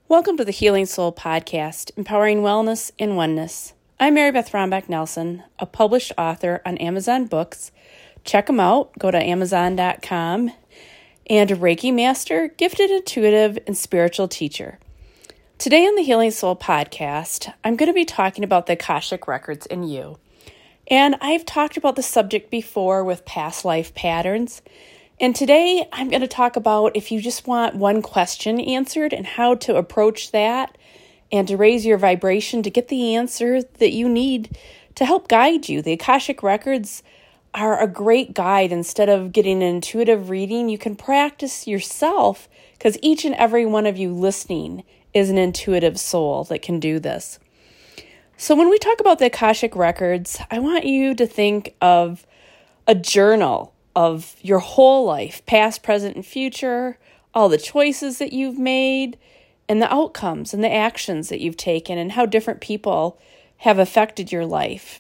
Welcome to the Healing Soul Podcast, Empowering Wellness and Oneness. I'm Mary Beth Rombeck Nelson, a published author on Amazon Books. Check them out. Go to Amazon.com. And a Reiki Master, gifted intuitive, and spiritual teacher. Today on the Healing Soul Podcast, I'm going to be talking about the Akashic Records in you. And I've talked about the subject before with past life patterns. And today I'm going to talk about if you just want one question answered and how to approach that and to raise your vibration to get the answer that you need to help guide you. The Akashic Records are a great guide. Instead of getting an intuitive reading, you can practice yourself because each and every one of you listening is an intuitive soul that can do this. So when we talk about the Akashic Records, I want you to think of a journal of your whole life, past, present, and future, all the choices that you've made, and the outcomes and the actions that you've taken, and how different people have affected your life.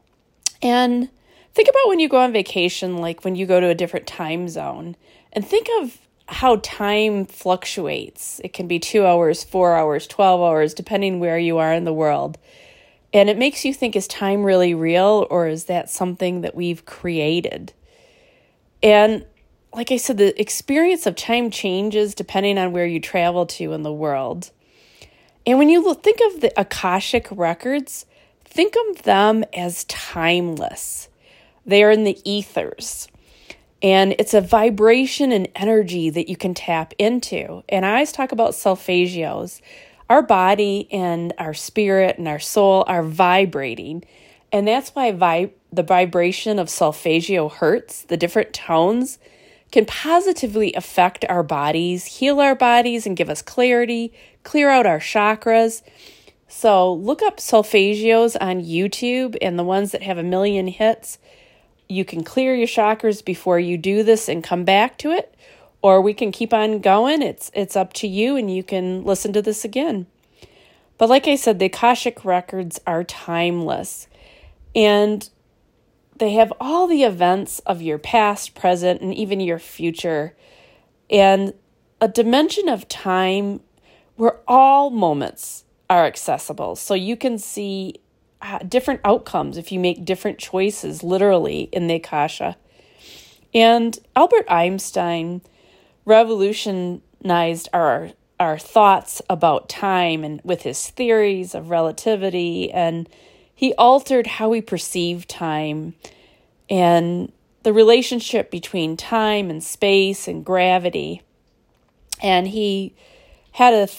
And think about when you go on vacation, like when you go to a different time zone, and think of how time fluctuates. It can be 2 hours, 4 hours, 12 hours, depending where you are in the world. And it makes you think, is time really real, or is that something that we've created? And like I said, the experience of time changes depending on where you travel to in the world. And when you think of the Akashic Records, think of them as timeless. They are in the ethers. And it's a vibration and energy that you can tap into. And I always talk about solfeggios. Our body and our spirit and our soul are vibrating. And that's why the vibration of solfeggio hertz, the different tones, can positively affect our bodies, heal our bodies, and give us clarity, clear out our chakras. So look up solfeggios on YouTube, and the ones that have 1 million hits. You can clear your chakras before you do this and come back to it, or we can keep on going. It's up to you, and you can listen to this again. But like I said, the Akashic Records are timeless. And they have all the events of your past, present, and even your future. And a dimension of time where all moments are accessible. So you can see different outcomes if you make different choices, literally, in the Akasha. And Albert Einstein revolutionized our thoughts about time and with his theories of relativity, and he altered how we perceive time and the relationship between time and space and gravity. And he had a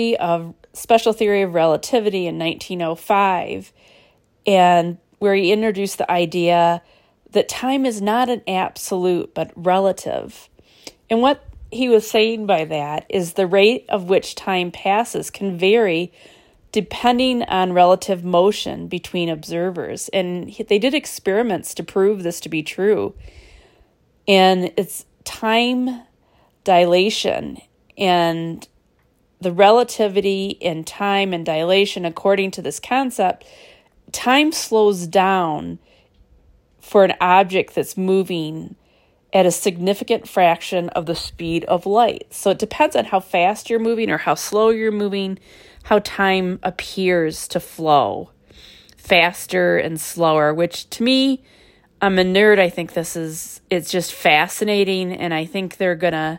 special theory of relativity in 1905, and where he introduced the idea that time is not an absolute but relative. And what he was saying by that is the rate of which time passes can vary depending on relative motion between observers. And they did experiments to prove this to be true. And it's time dilation and the relativity in time and dilation, according to this concept, time slows down for an object that's moving at a significant fraction of the speed of light. So it depends on how fast you're moving or how slow you're moving, how time appears to flow faster and slower, which to me, I'm a nerd. I think it's just fascinating. And I think they're going to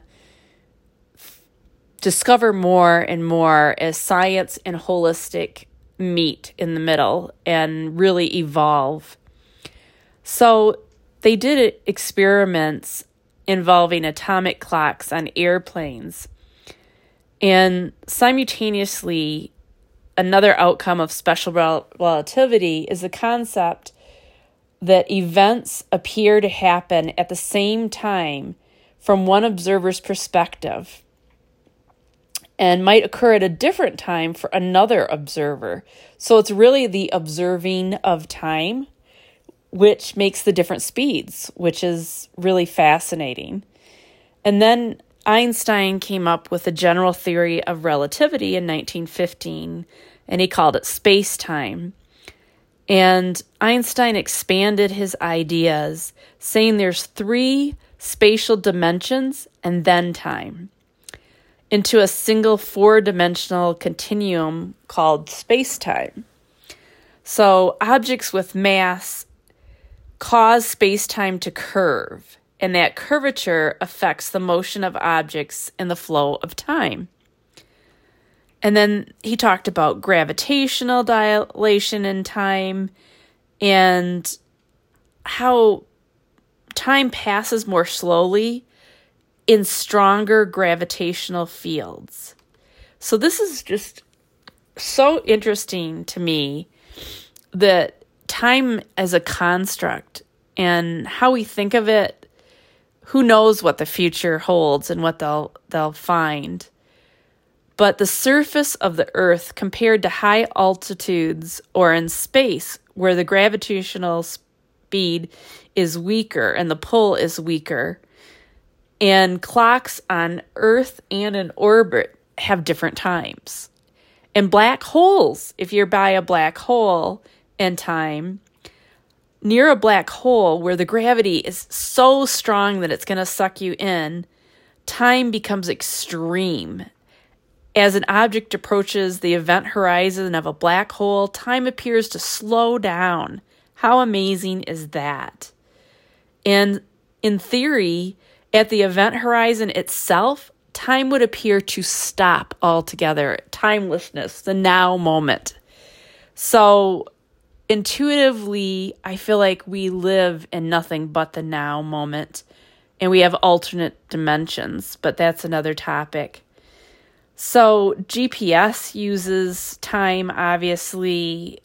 discover more and more as science and holistic meet in the middle and really evolve. So they did experiments involving atomic clocks on airplanes. And simultaneously, another outcome of special relativity is the concept that events appear to happen at the same time from one observer's perspective and might occur at a different time for another observer. So it's really the observing of time, which makes the different speeds, which is really fascinating. And then Einstein came up with a general theory of relativity in 1915, and he called it space-time. And Einstein expanded his ideas, saying there's 3 spatial dimensions and then time. into a single 4-dimensional continuum called space-time. So objects with mass cause space-time to curve, and that curvature affects the motion of objects and the flow of time. And then he talked about gravitational dilation in time and how time passes more slowly in stronger gravitational fields. So this is just so interesting to me, that time as a construct and how we think of it, who knows what the future holds and what they'll find. But the surface of the Earth compared to high altitudes or in space where the gravitational speed is weaker and the pull is weaker, and clocks on Earth and in orbit have different times. And black holes, if you're by a black hole in time, near a black hole where the gravity is so strong that it's going to suck you in, time becomes extreme. As an object approaches the event horizon of a black hole, time appears to slow down. How amazing is that? And in theory, at the event horizon itself, time would appear to stop altogether. Timelessness, the now moment. So intuitively, I feel like we live in nothing but the now moment, and we have alternate dimensions, but that's another topic. So GPS uses time, obviously,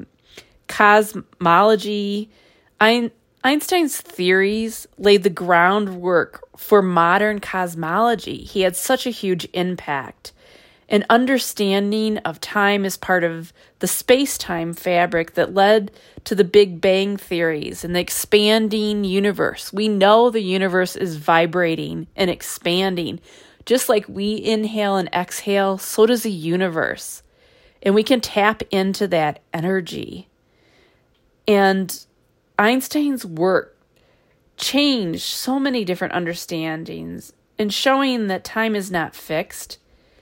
cosmology. Einstein's theories laid the groundwork for modern cosmology. He had such a huge impact. An understanding of time is part of the space-time fabric that led to the Big Bang theories and the expanding universe. We know the universe is vibrating and expanding. Just like we inhale and exhale, so does the universe. And we can tap into that energy. And Einstein's work changed so many different understandings in showing that time is not fixed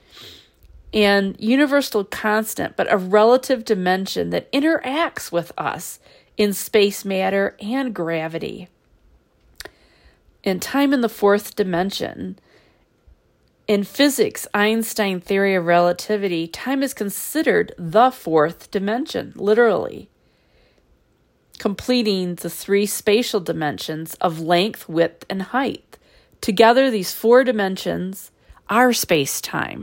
and universal constant, but a relative dimension that interacts with us in space, matter, and gravity. And time in the 4th dimension. In physics, Einstein's theory of relativity, time is considered the 4th dimension, literally, completing the 3 spatial dimensions of length, width, and height. Together, these 4 dimensions are space-time.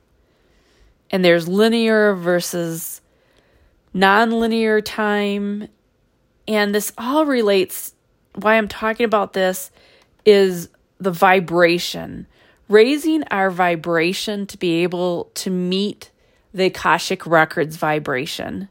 And there's linear versus nonlinear time. And this all relates, why I'm talking about this is the vibration. Raising our vibration to be able to meet the Akashic Records vibration.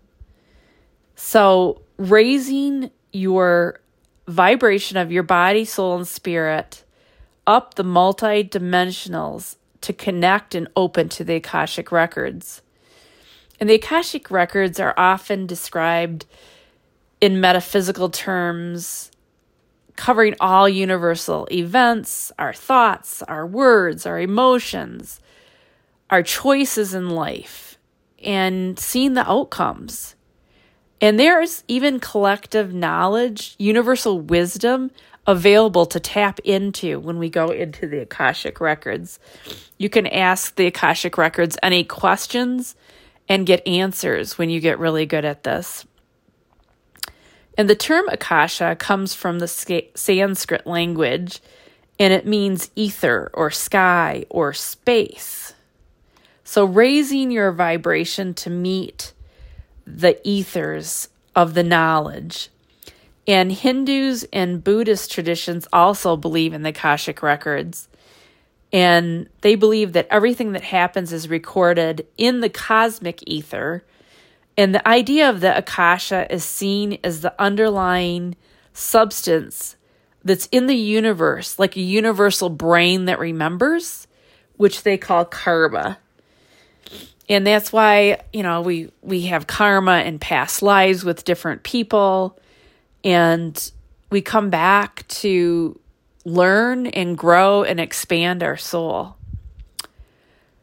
So raising your vibration of your body, soul, and spirit up the multi-dimensionals to connect and open to the Akashic Records. And the Akashic Records are often described in metaphysical terms, covering all universal events, our thoughts, our words, our emotions, our choices in life, and seeing the outcomes. And there's even collective knowledge, universal wisdom available to tap into when we go into the Akashic Records. You can ask the Akashic Records any questions and get answers when you get really good at this. And the term Akasha comes from the Sanskrit language, and it means ether or sky or space. So raising your vibration to meet the ethers of the knowledge. And Hindus and Buddhist traditions also believe in the Akashic Records. And they believe that everything that happens is recorded in the cosmic ether. And the idea of the Akasha is seen as the underlying substance that's in the universe, like a universal brain that remembers, which they call karma. And that's why, we have karma in past lives with different people. And we come back to learn and grow and expand our soul.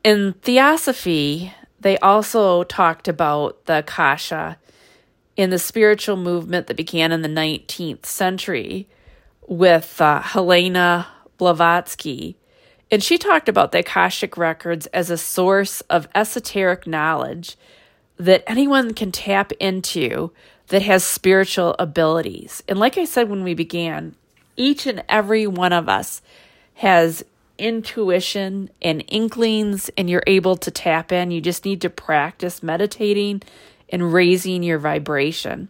In Theosophy, they also talked about the Akasha in the spiritual movement that began in the 19th century with Helena Blavatsky. And she talked about the Akashic Records as a source of esoteric knowledge that anyone can tap into that has spiritual abilities. And like I said when we began, each and every one of us has intuition and inklings, and you're able to tap in. You just need to practice meditating and raising your vibration.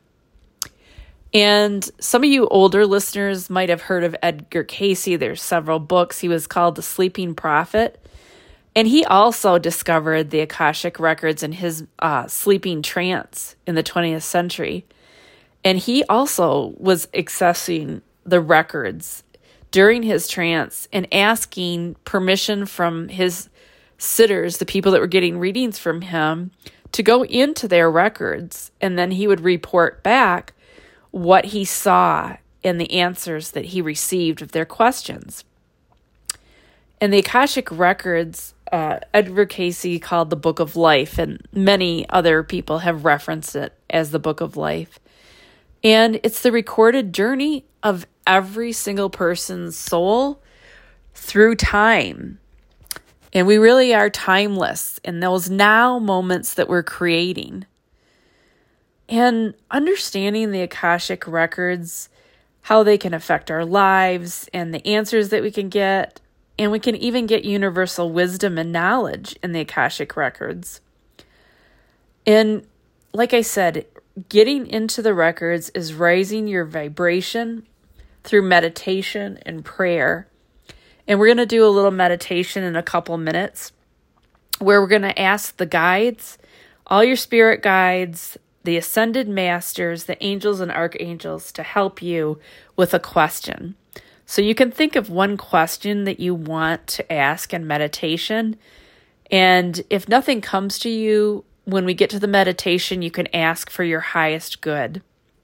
And some of you older listeners might have heard of Edgar Cayce. There's several books. He was called the Sleeping Prophet. And he also discovered the Akashic Records in his sleeping trance in the 20th century. And he also was accessing the records during his trance and asking permission from his sitters, the people that were getting readings from him, to go into their records. And then he would report back what he saw and the answers that he received of their questions. And the Akashic Records, Edgar Cayce called the Book of Life, and many other people have referenced it as the Book of Life. And it's the recorded journey of every single person's soul through time. And we really are timeless in those now moments that we're creating. And understanding the Akashic Records, how they can affect our lives and the answers that we can get. And we can even get universal wisdom and knowledge in the Akashic Records. And like I said, getting into the records is raising your vibration through meditation and prayer. And we're going to do a little meditation in a couple minutes where we're going to ask the guides, all your spirit guides, the ascended masters, the angels and archangels to help you with a question. So you can think of one question that you want to ask in meditation. And if nothing comes to you, when we get to the meditation, you can ask for your highest good.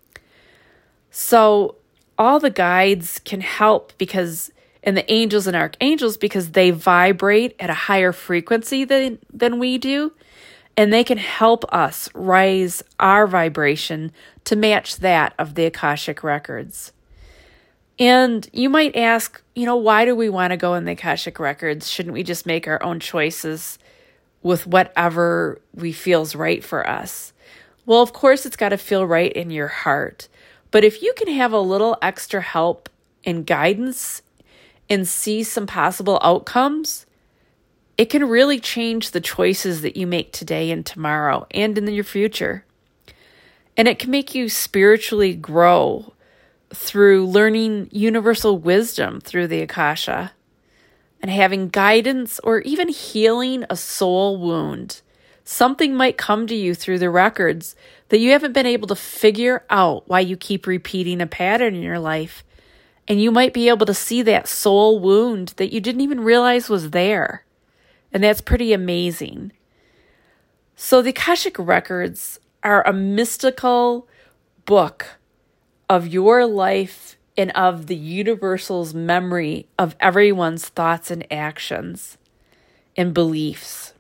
So all the guides can help and the angels and archangels, because they vibrate at a higher frequency than we do. And they can help us raise our vibration to match that of the Akashic Records. And you might ask, why do we want to go in the Akashic Records? Shouldn't we just make our own choices with whatever we feels right for us? Well, of course, it's got to feel right in your heart. But if you can have a little extra help and guidance and see some possible outcomes, it can really change the choices that you make today and tomorrow and in your future. And it can make you spiritually grow through learning universal wisdom through the Akasha and having guidance or even healing a soul wound. Something might come to you through the records that you haven't been able to figure out why you keep repeating a pattern in your life. And you might be able to see that soul wound that you didn't even realize was there. And that's pretty amazing. So the Akashic Records are a mystical book of your life and of the universal's memory of everyone's thoughts and actions and beliefs.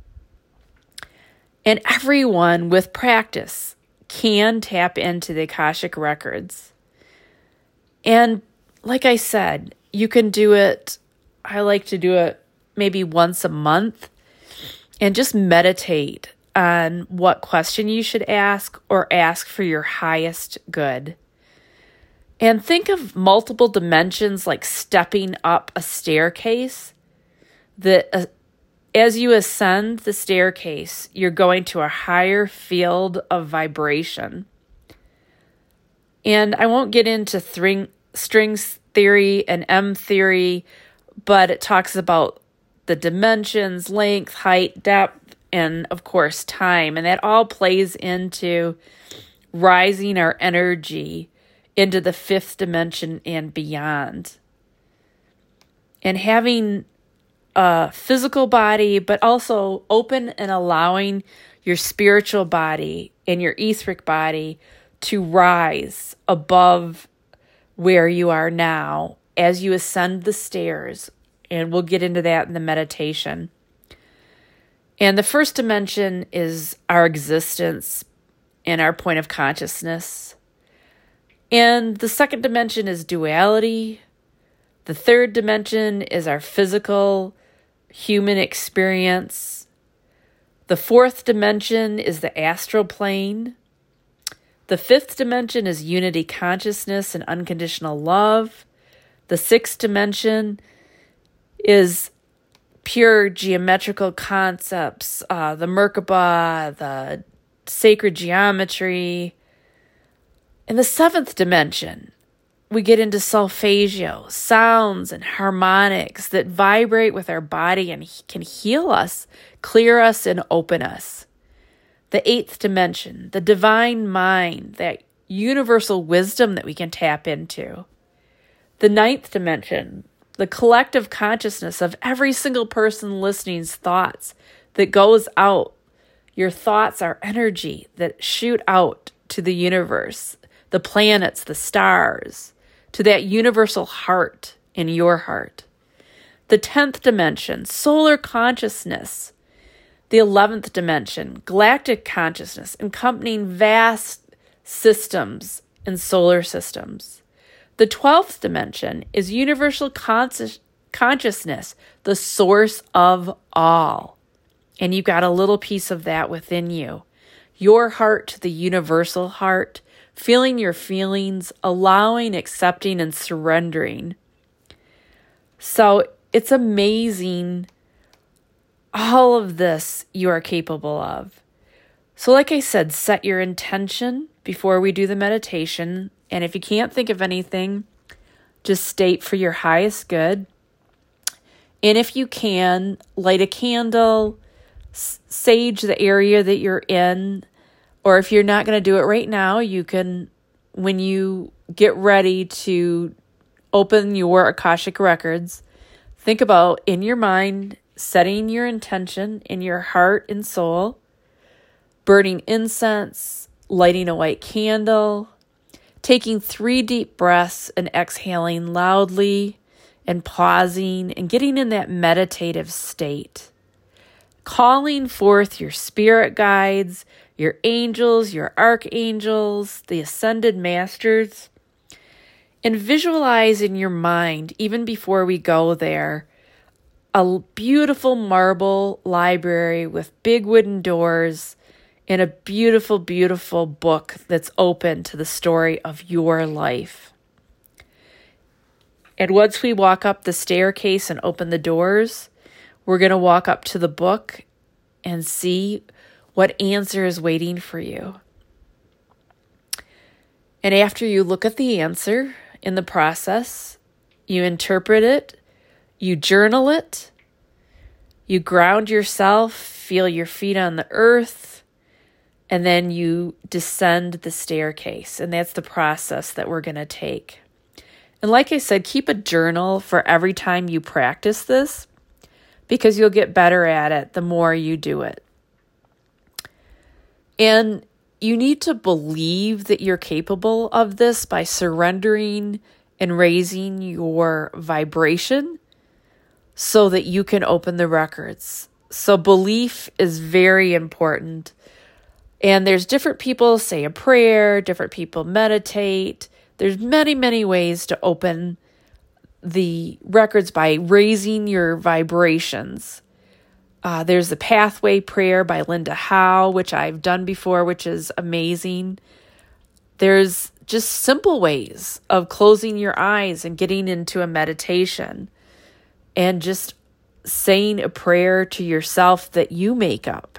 And everyone with practice can tap into the Akashic Records. And like I said, you can do it. I like to do it maybe once a month and just meditate on what question you should ask or ask for your highest good. And think of multiple dimensions like stepping up a staircase. That as you ascend the staircase, you're going to a higher field of vibration. And I won't get into strings theory and M theory, but it talks about the dimensions, length, height, depth, and of course time. And that all plays into rising our energy into the fifth dimension and beyond. And having a physical body, but also open and allowing your spiritual body and your etheric body to rise above where you are now as you ascend the stairs. And we'll get into that in the meditation. And the first dimension is our existence and our point of consciousness. And the second dimension is duality. The third dimension is our physical human experience. The fourth dimension is the astral plane. The fifth dimension is unity consciousness and unconditional love. The sixth dimension is pure geometrical concepts, the Merkaba, the sacred geometry. In the seventh dimension, we get into solfeggio, sounds and harmonics that vibrate with our body and can heal us, clear us, and open us. The eighth dimension, the divine mind, that universal wisdom that we can tap into. The ninth dimension, the collective consciousness of every single person listening's thoughts that goes out. Your thoughts are energy that shoot out to the universe, the planets, the stars, to that universal heart in your heart. The 10th dimension, solar consciousness. The 11th dimension, galactic consciousness, encompassing vast systems and solar systems. The 12th dimension is universal consciousness, the source of all. And you got a little piece of that within you. Your heart to the universal heart, feeling your feelings, allowing, accepting, and surrendering. So it's amazing. All of this you are capable of. So like I said, set your intention before we do the meditation. And if you can't think of anything, just state for your highest good. And if you can, light a candle, sage the area that you're in. Or if you're not going to do it right now, you can, when you get ready to open your Akashic records, think about in your mind, setting your intention in your heart and soul, burning incense, lighting a white candle, taking 3 deep breaths and exhaling loudly and pausing and getting in that meditative state. Calling forth your spirit guides, your angels, your archangels, the ascended masters, and visualize in your mind, even before we go there, a beautiful marble library with big wooden doors and a beautiful, beautiful book that's open to the story of your life. And once we walk up the staircase and open the doors, we're going to walk up to the book and see what answer is waiting for you. And after you look at the answer in the process, you interpret it, you journal it, you ground yourself, feel your feet on the earth, and then you descend the staircase. And that's the process that we're going to take. And like I said, keep a journal for every time you practice this, because you'll get better at it the more you do it. And you need to believe that you're capable of this by surrendering and raising your vibration so that you can open the records. So belief is very important. And there's different people say a prayer, different people meditate. There's many, many ways to open the records by raising your vibrations. There's the Pathway Prayer by Linda Howe, which I've done before, which is amazing. There's just simple ways of closing your eyes and getting into a meditation and just saying a prayer to yourself that you make up.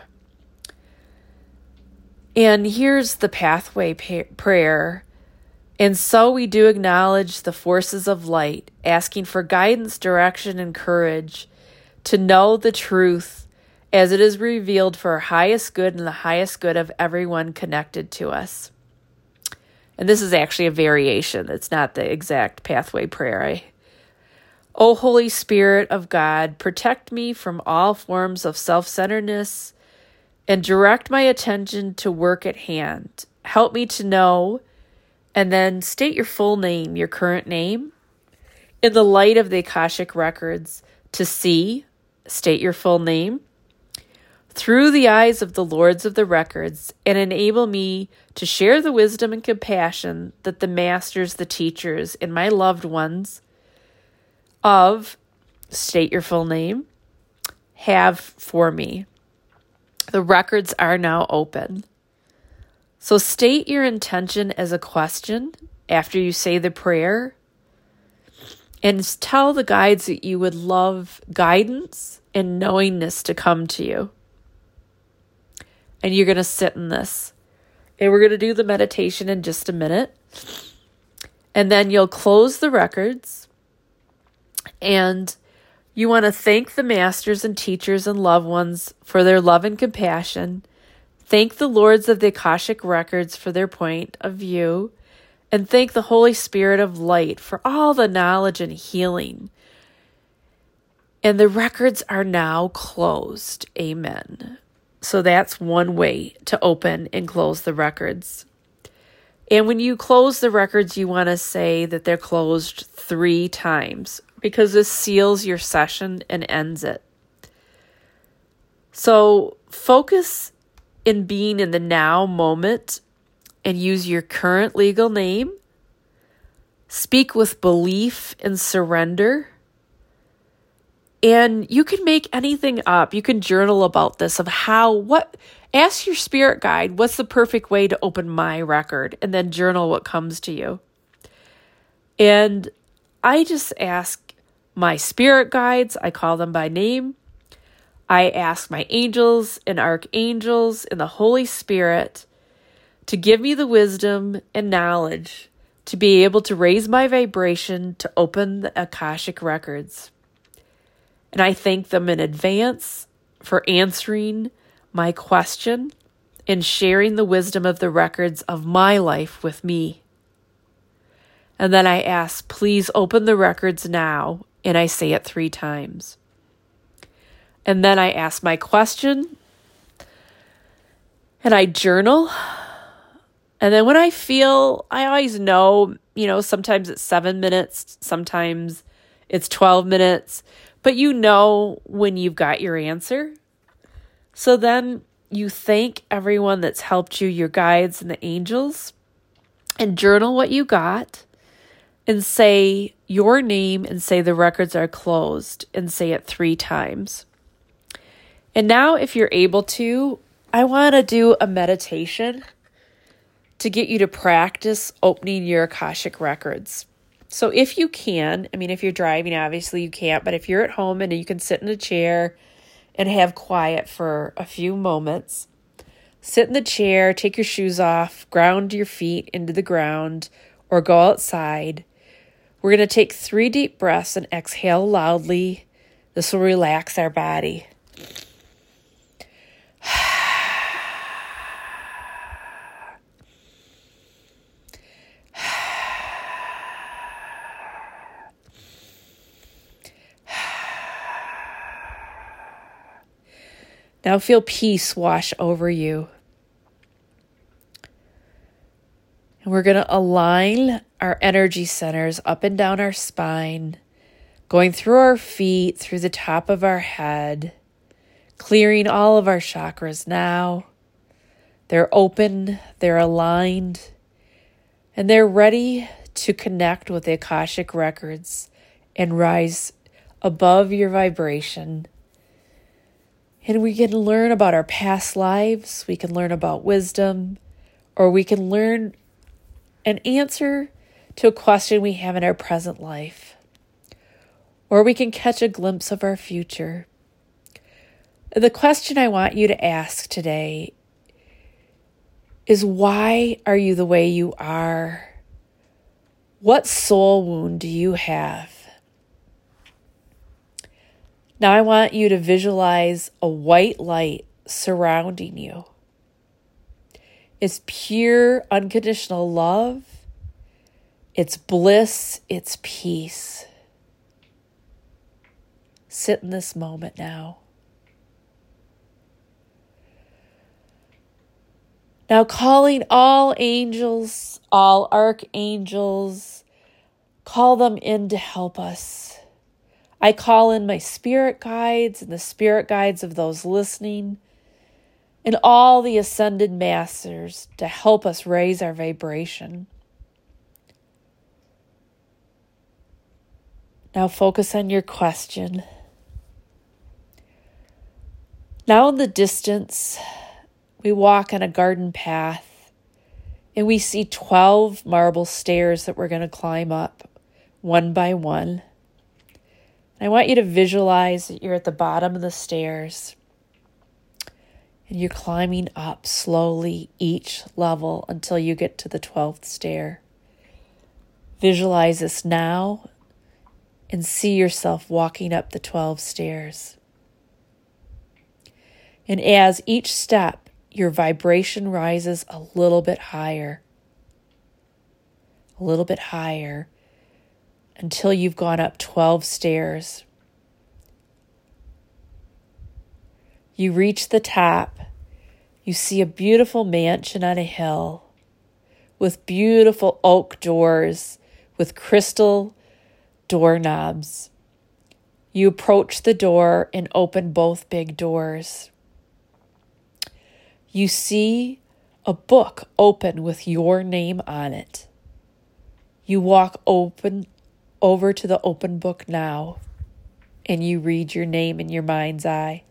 And here's the Pathway Prayer. And so we do acknowledge the forces of light, asking for guidance, direction, and courage to know the truth as it is revealed for our highest good and the highest good of everyone connected to us. And this is actually a variation. It's not the exact Pathway Prayer. O Holy Spirit of God, protect me from all forms of self-centeredness and direct my attention to work at hand. Help me to know, and then state your full name, your current name, in the light of the Akashic records. To see, state your full name. through the eyes of the lords of the records, and enable me to share the wisdom and compassion that the masters, the teachers, and my loved ones of, state your full name, have for me. The records are now open. So state your intention as a question after you say the prayer, and tell the guides that you would love guidance and knowingness to come to you. And you're going to sit in this. And we're going to do the meditation in just a minute. And then you'll close the records. And you want to thank the masters and teachers and loved ones for their love and compassion. Thank the lords of the Akashic records for their point of view. And thank the Holy Spirit of light for all the knowledge and healing. And the records are now closed. Amen. So that's one way to open and close the records. And when you close the records, you want to say that they're closed 3 times, because this seals your session and ends it. So focus in being in the now moment and use your current legal name. Speak with belief and surrender. And you can make anything up. You can journal about this of ask your spirit guide, what's the perfect way to open my record? And then journal what comes to you. And I just ask my spirit guides, I call them by name. I ask my angels and archangels and the Holy Spirit to give me the wisdom and knowledge to be able to raise my vibration to open the Akashic records. And I thank them in advance for answering my question and sharing the wisdom of the records of my life with me. And then I ask, please open the records now, and I say it 3 times. And then I ask my question, and I journal. And then when I always know, sometimes it's 7 minutes, sometimes it's 12 minutes, but you know when you've got your answer. So then you thank everyone that's helped you, your guides and the angels, and journal what you got, and say your name and say the records are closed, and say it 3 times. And now if you're able to, I want to do a meditation to get you to practice opening your Akashic records. So if you can, if you're driving, obviously you can't, but if you're at home and you can sit in a chair and have quiet for a few moments, sit in the chair, take your shoes off, ground your feet into the ground, or go outside. We're going to take 3 deep breaths and exhale loudly. This will relax our body. Now feel peace wash over you. And we're going to align our energy centers up and down our spine, going through our feet, through the top of our head, clearing all of our chakras now. They're open, they're aligned, and they're ready to connect with the Akashic records and rise above your vibration. And we can learn about our past lives, we can learn about wisdom, or we can learn an answer to a question we have in our present life. Or we can catch a glimpse of our future. The question I want you to ask today is, why are you the way you are? What soul wound do you have? Now I want you to visualize a white light surrounding you. It's pure, unconditional love. It's bliss. It's peace. Sit in this moment now. Now calling all angels, all archangels, call them in to help us. I call in my spirit guides and the spirit guides of those listening and all the ascended masters to help us raise our vibration. Now focus on your question. Now in the distance, we walk on a garden path and we see 12 marble stairs that we're going to climb up one by one. I want you to visualize that you're at the bottom of the stairs and you're climbing up slowly each level until you get to the 12th stair. Visualize this now and see yourself walking up the 12 stairs. And as each step, your vibration rises a little bit higher, until you've gone up 12 stairs. You reach the top. You see a beautiful mansion on a hill with beautiful oak doors with crystal doorknobs. You approach the door and open both big doors. You see a book open with your name on it. You walk over to the open book now, and you read your name in your mind's eye.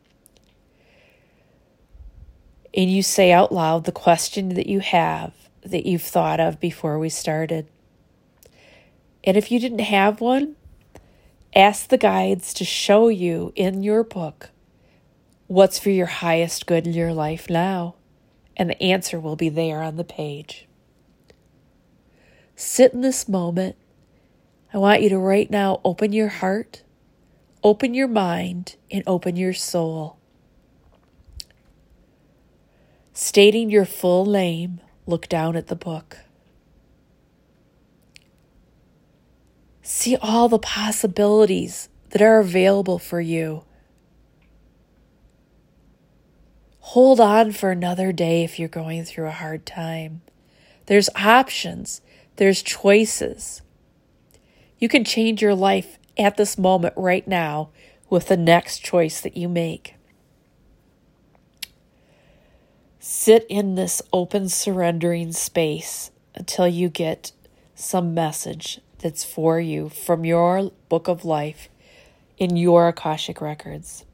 And you say out loud the question that you have, that you've thought of before we started. And if you didn't have one, ask the guides to show you in your book what's for your highest good in your life now, and the answer will be there on the page. Sit in this moment. I want you to right now open your heart, open your mind, and open your soul. Stating your full name, look down at the book. See all the possibilities that are available for you. Hold on for another day if you're going through a hard time. There's options. There's choices. You can change your life at this moment right now with the next choice that you make. Sit in this open, surrendering space until you get some message that's for you from your book of life in your Akashic records.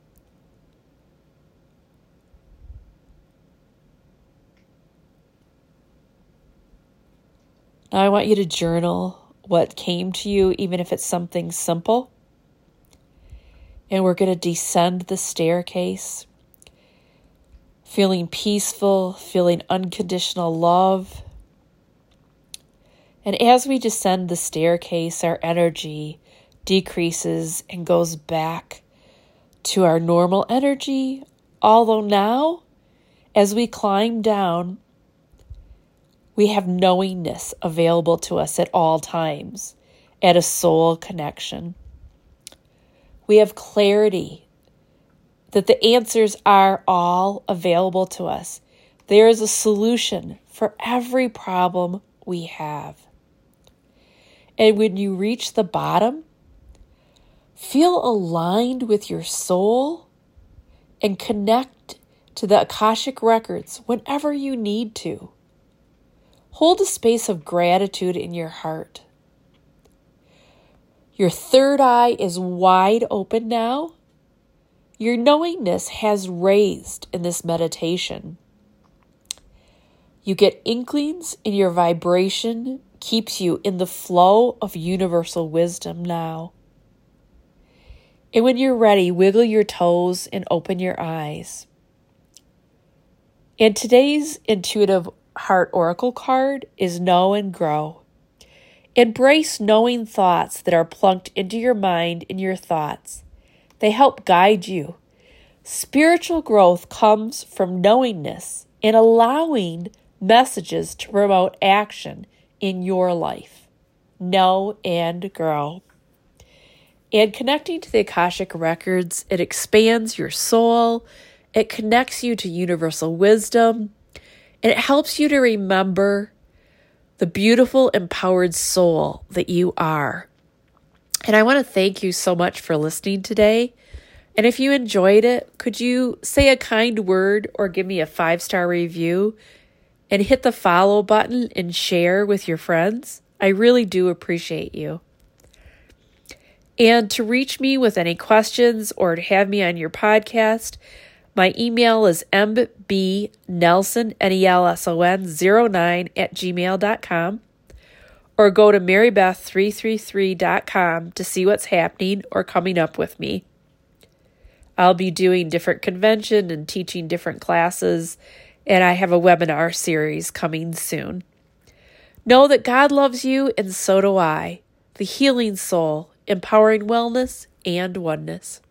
Now I want you to journal what came to you, even if it's something simple. And we're going to descend the staircase, feeling peaceful, feeling unconditional love. And as we descend the staircase, our energy decreases and goes back to our normal energy. Although now, as we climb down, we have knowingness available to us at all times at a soul connection. We have clarity that the answers are all available to us. There is a solution for every problem we have. And when you reach the bottom, feel aligned with your soul and connect to the Akashic records whenever you need to. Hold a space of gratitude in your heart. Your third eye is wide open now. Your knowingness has raised in this meditation. You get inklings in your vibration, keeps you in the flow of universal wisdom now. And when you're ready, wiggle your toes and open your eyes. And today's intuitive Heart Oracle card is Know and Grow. Embrace knowing thoughts that are plunked into your mind and your thoughts. They help guide you. Spiritual growth comes from knowingness and allowing messages to promote action in your life. Know and grow. And connecting to the Akashic records, it expands your soul. It connects you to universal wisdom. And it helps you to remember the beautiful, empowered soul that you are. And I want to thank you so much for listening today. And if you enjoyed it, could you say a kind word or give me a 5-star review and hit the follow button and share with your friends? I really do appreciate you. And to reach me with any questions or to have me on your podcast, my email is mbnelson, NELSON09@gmail.com, or go to marybeth333.com to see what's happening or coming up with me. I'll be doing different convention and teaching different classes, and I have a webinar series coming soon. Know that God loves you, and so do I. The healing soul, empowering wellness and oneness.